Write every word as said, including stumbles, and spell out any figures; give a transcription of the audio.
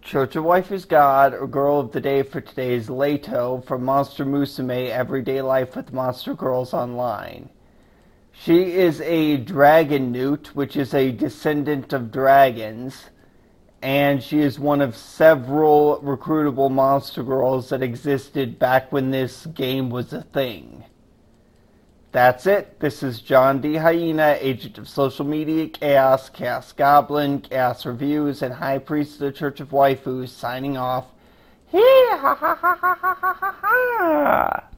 Church of Waifu's God, or Girl of the Day for today is Leto from Monster Musume Everyday Life with Monster Girls Online. She is a dragon newt, which is a descendant of dragons, and she is one of several recruitable monster girls that existed back when this game was a thing. That's it. This is John D. Hyena, Agent of Social Media, Chaos, Chaos Goblin, Chaos Reviews, and High Priest of the Church of Waifu, signing off. Hee ha ha ha ha ha ha ha!